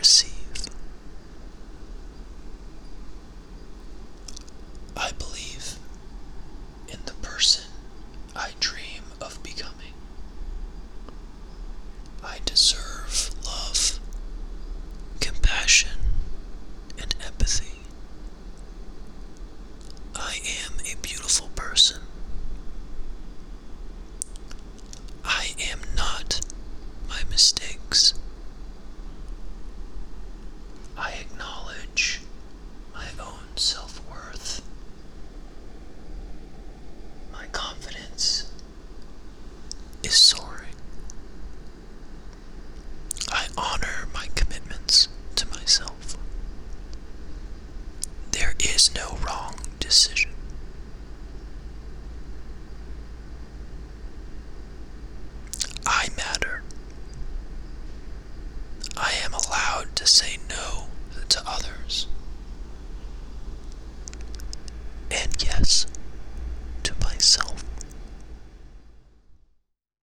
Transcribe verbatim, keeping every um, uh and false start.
receive. I believe in the person I dream of becoming. I deserve love, compassion, and empathy. I am a beautiful person. I am not my mistakes. I acknowledge my own self-worth. My confidence is soaring. I honor my commitments to myself. There is no wrong decision. I matter. I am allowed to say no to others. And yes,